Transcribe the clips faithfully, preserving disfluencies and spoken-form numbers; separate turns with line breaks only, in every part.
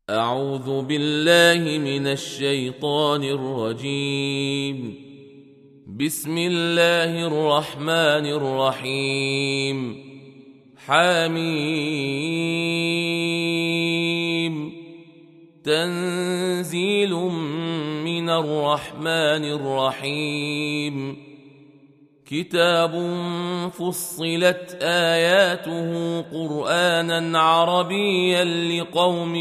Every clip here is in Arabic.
أعوذ بالله من الشيطان الرجيم. بسم الله الرحمن الرحيم. حميم. تنزيل من الرحمن الرحيم. كتاب فصلت آياته قرآنا عربيا لقوم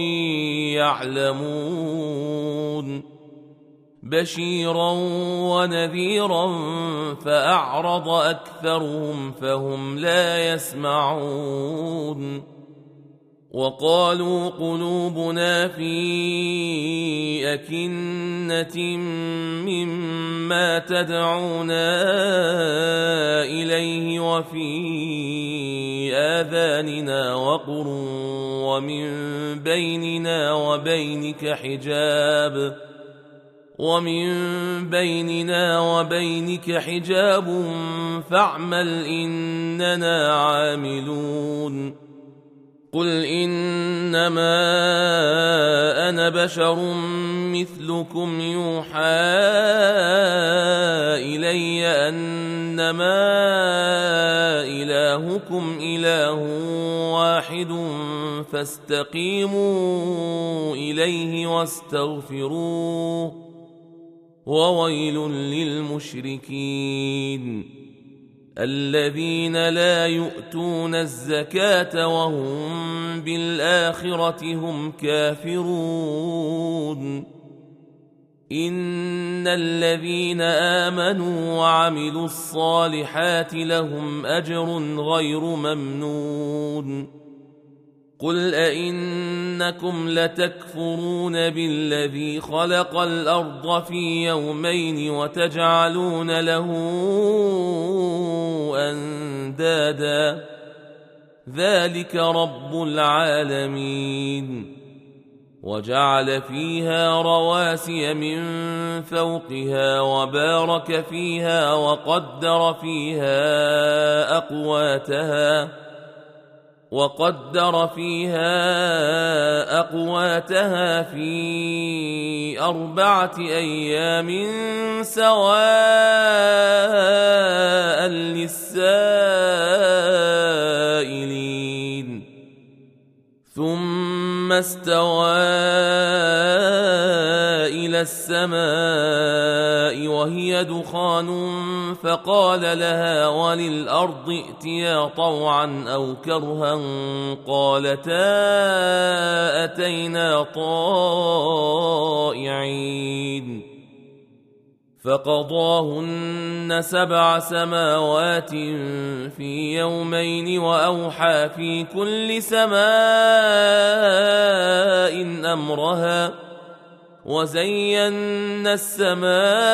يعلمون. بشيرا ونذيرا فأعرض أكثرهم فهم لا يسمعون. وقالوا قلوبنا في أكنة مما تدعونا إليه وفي آذاننا وقر ومن بيننا وبينك حجاب ومن بيننا وبينك حجاب فاعمل إننا عاملون. قل إنما أنا بشر مثلكم يوحى إلي أنما إلهكم إله واحد فاستقيموا إليه واستغفروه وويل للمشركين الذين لا يؤتون الزكاة وهم بالآخرة هم كافرون. إن الذين آمنوا وعملوا الصالحات لهم أجر غير ممنون. قل أئنكم لتكفرون بالذي خلق الأرض في يومين وتجعلون له أندادا ذلك رب العالمين. وجعل فيها رواسي من فوقها وبارك فيها وقدر فيها أقواتها وقدر فيها أقواتها في أربعة أيام سواء للسائلين. ثم استوى إلى السماء وهي دخان فقال لها وللأرض ائتيا طوعا أو كرها قالتا أتينا طائعين. فقضاهن سبع سماوات في يومين وأوحى في كل سماء أمرها وزينا السماء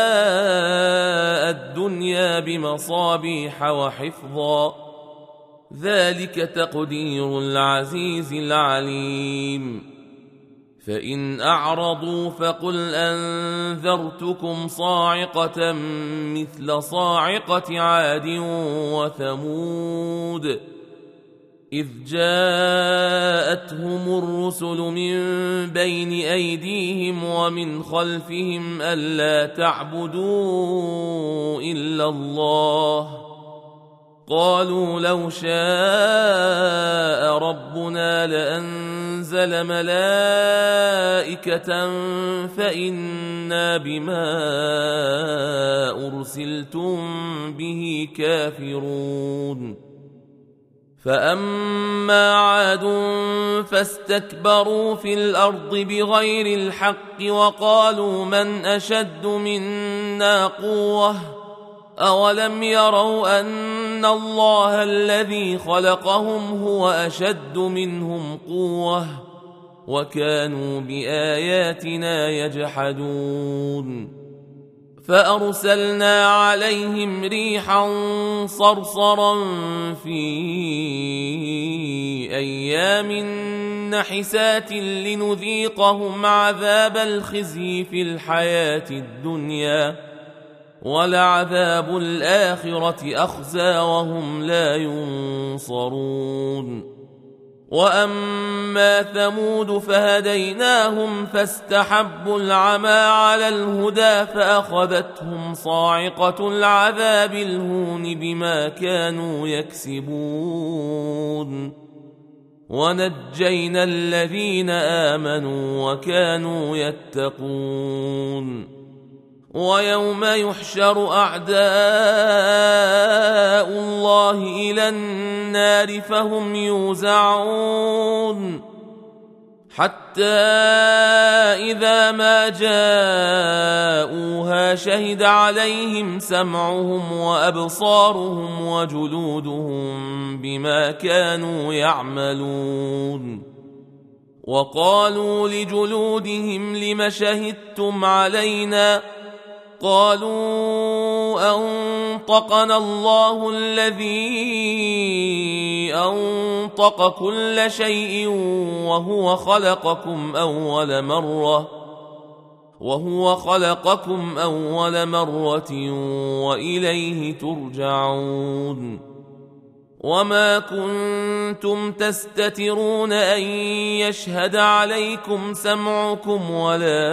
الدنيا بمصابيح وحفظا ذلك تقدير العزيز العليم. فإن أعرضوا فقل أنذرتكم صاعقة مثل صاعقة عاد وثمود إذ جاءتهم الرسل من بين أيديهم ومن خلفهم ألا تعبدوا إلا الله قالوا لو شاء ربنا لأنزل ملائكة فإنا بما أرسلتم به كافرون. فأما عاد فاستكبروا في الأرض بغير الحق وقالوا من أشد منا قوة أولم يروا أن الله الذي خلقهم هو أشد منهم قوة وكانوا بآياتنا يجحدون. فأرسلنا عليهم ريحا صرصرا في أيام نحسات لنذيقهم عذاب الخزي في الحياة الدنيا ولعذاب الآخرة أخزى وهم لا ينصرون. وأما ثمود فهديناهم فاستحبوا العمى على الهدى فأخذتهم صاعقة العذاب الهون بما كانوا يكسبون ونجينا الذين آمنوا وكانوا يتقون ويوم يحشر أعداء الله إلى النار فهم يوزعون حتى إذا ما جاءوها شهد عليهم سمعهم وأبصارهم وجلودهم بما كانوا يعملون وقالوا لجلودهم لم شهدتم علينا قالوا أنطقنا الله الذي أنطق كل شيء وهو خلقكم أول مرة وهو خلقكم أول مرة وإليه ترجعون وما كنتم تستترون أن يشهد عليكم سمعكم ولا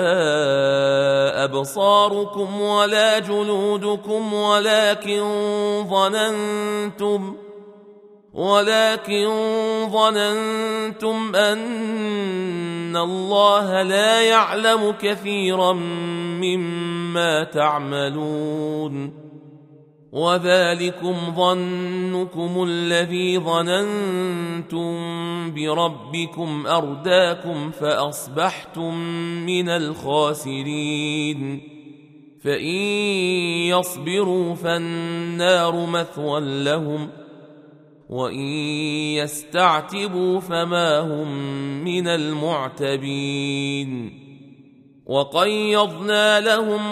أبصاركم ولا جلودكم ولكن ظننتم ولكن ظننتم أن الله لا يعلم كثيرا مما تعملون وذلكم ظنكم الذي ظننتم بربكم أرداكم فأصبحتم من الخاسرين فإن يصبروا فالنار مثوى لهم وإن يستعتبوا فما هم من المعتبين وقيضنا لهم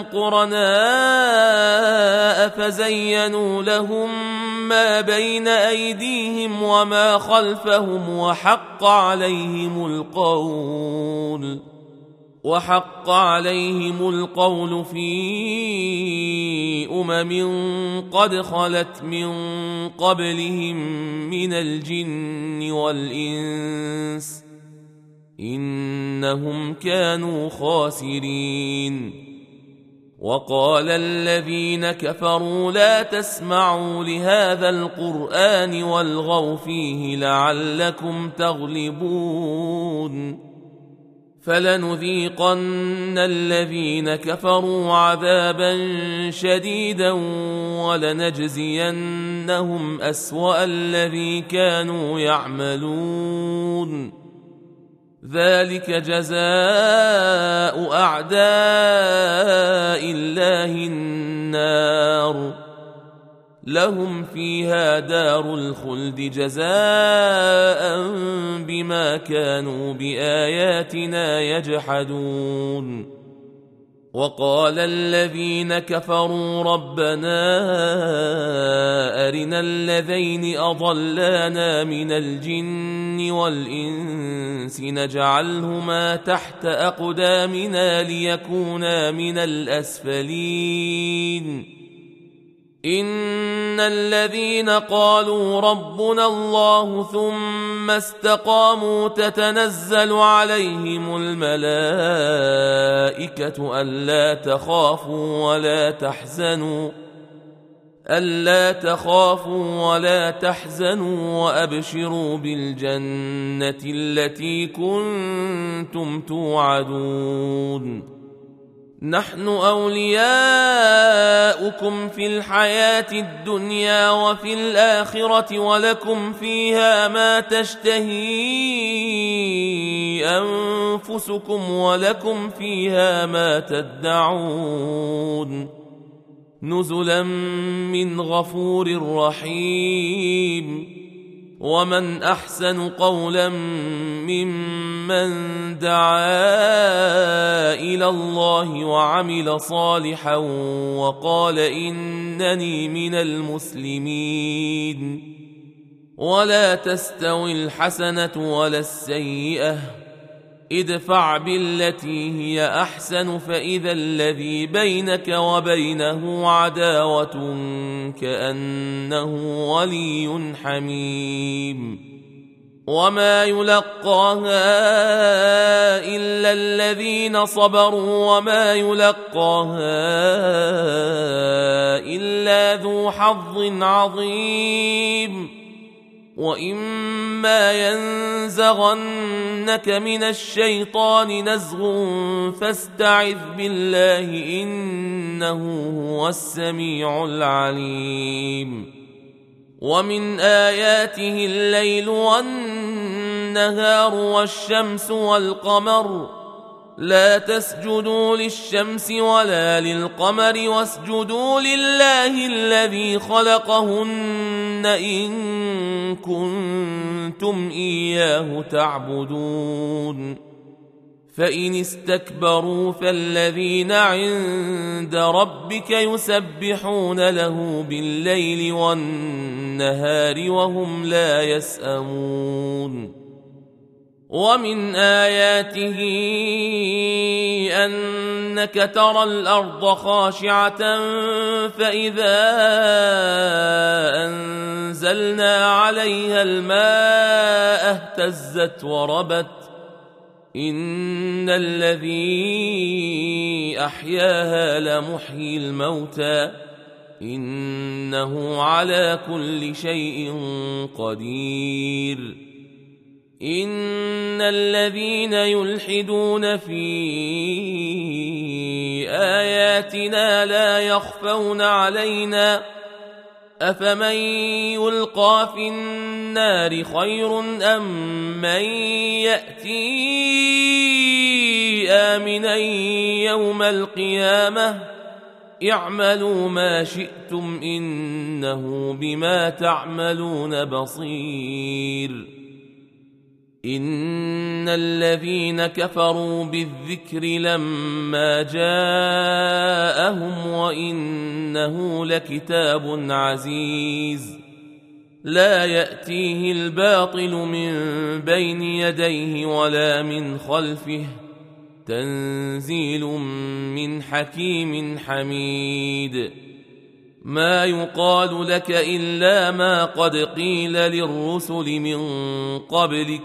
قرناء فزينوا لهم ما بين أيديهم وما خلفهم وحق عليهم القول وحق عليهم القول في أمم قد خلت من قبلهم من الجن والإنس إنهم كانوا خاسرين وقال الذين كفروا لا تسمعوا لهذا القرآن والغوا فيه لعلكم تغلبون فلنذيقن الذين كفروا عذابا شديدا ولنجزينهم أسوأ الذي كانوا يعملون ذلك جزاء أعداء الله النار لهم فيها دار الخلد جزاء بما كانوا بآياتنا يجحدون وقال الذين كفروا ربنا أرنا الذين أضلانا من الجن والإنس نجعلهما تحت أقدامنا ليكونا من الأسفلين إن الذين قالوا ربنا الله ثم استقاموا تتنزل عليهم الملائكة ألا تخافوا ولا تحزنوا ألا تخافوا ولا تحزنوا وأبشروا بالجنة التي كنتم توعدون نحن أولياؤكم في الحياة الدنيا وفي الآخرة ولكم فيها ما تشتهي أنفسكم ولكم فيها ما تدعون نزلا من غفور رحيم ومن أحسن قولا ممن دعا إلى الله وعمل صالحا وقال إنني من المسلمين ولا تستوي الحسنة ولا السيئة ادفع بالتي هي أحسن فإذا الذي بينك وبينه عداوة كأنه ولي حميم وما يلقاها إلا الذين صبروا وما يلقاها إلا ذو حظ عظيم وإما ينزغنك من الشيطان نزغ فاستعذ بالله إنه هو السميع العليم ومن آياته الليل والنهار والشمس والقمر لا تسجدوا للشمس ولا للقمر واسجدوا لله الذي خلقهن إن كنتم إياه تعبدون فإن استكبروا فالذين عند ربك يسبحون له بالليل والنهار وهم لا يسأمون ومن آياته أنك ترى الأرض خاشعة فإذا أنزلنا عليها الماء اهتزت وربت إن الذي أحياها لمحيي الموتى إنه على كل شيء قدير إن الذين يلحدون في آياتنا لا يخفون علينا أفمن يلقى في النار خير أم من يأتي آمنا يوم القيامة اعملوا ما شئتم إنه بما تعملون بصير إن الذين كفروا بالذكر لما جاءهم وإنه لكتاب عزيز لا يأتيه الباطل من بين يديه ولا من خلفه تنزيل من حكيم حميد ما يقال لك إلا ما قد قيل للرسل من قبلك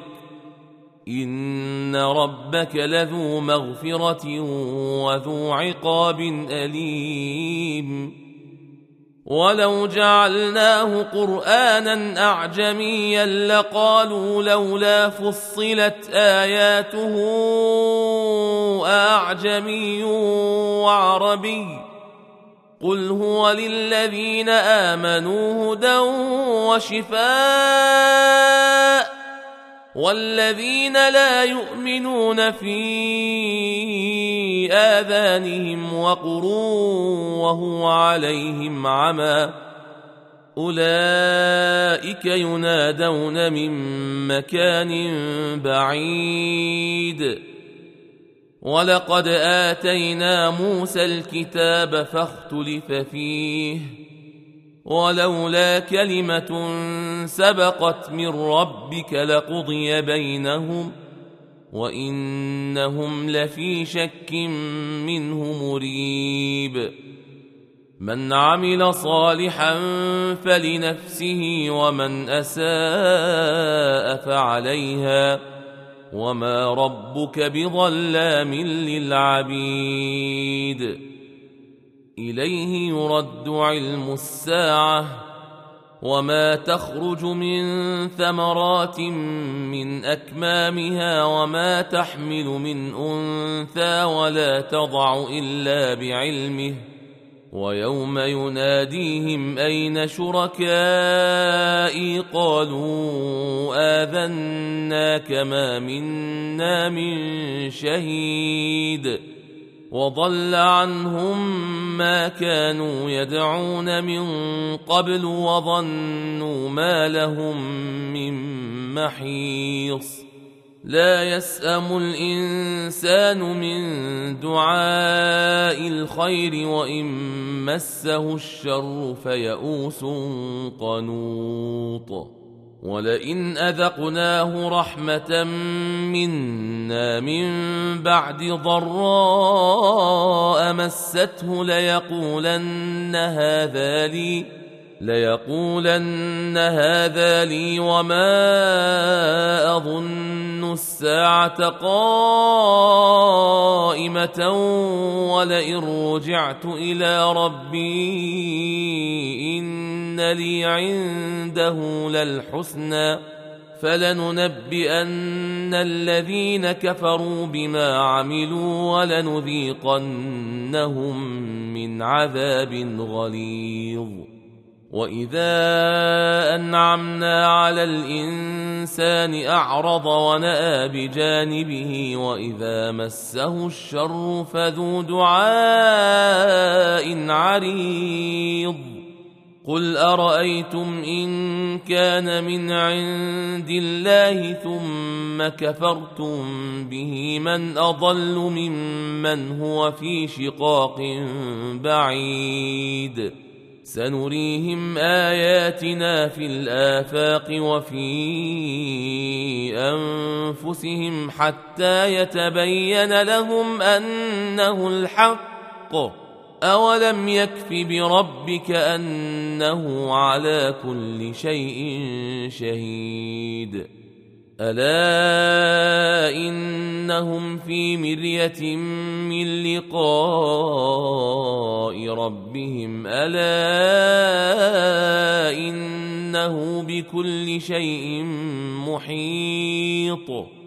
إن ربك لذو مغفرة وذو عقاب أليم ولو جعلناه قرآنا أعجميا لقالوا لولا فصلت آياته أعجمي وعربي قل هو للذين آمنوا هدى وشفاء والذين لا يؤمنون في آذانهم وقر وهو عليهم عمى أولئك ينادون من مكان بعيد ولقد آتينا موسى الكتاب فاختلف فيه ولولا كلمة سبقت من ربك لقضي بينهم وإنهم لفي شك منه مريب من عمل صالحا فلنفسه ومن أساء فعليها وما ربك بظلام للعبيد إليه يرد علم الساعة وما تخرج من ثمرات من أكمامها وما تحمل من أنثى ولا تضع إلا بعلمه ويوم يناديهم أين شركائي قالوا آذناك ما منا من شهيد وضل عنهم ما كانوا يدعون من قبل وظنوا ما لهم من محيص لا يسأم الإنسان من دعاء الخير وإن مسه الشر فيئوس قنوط ولئن أذقناه رحمة منا من بعد ضراء مسته ليقولن هذا لي ليقولن هذا لي وما أظن الساعة قائمة ولئن رجعت إلى ربي إن لي عنده للحسنى فلننبئن الذين كفروا بما عملوا ولنذيقنهم من عذاب غليظ. وإذا أنعمنا على الإنسان أعرض ونأى بجانبه وإذا مسه الشر فذو دعاء عريض. قل أرأيتم إن كان من عند الله ثم كفرتم به من أضل ممن هو في شقاق بعيد. سنريهم آياتنا في الآفاق وفي أنفسهم حتى يتبين لهم أنه الحق. أولم يكف بربك أنه على كل شيء شهيد. ألا إنهم في مرية من لقاء ربهم ألا إنه بكل شيء محيط.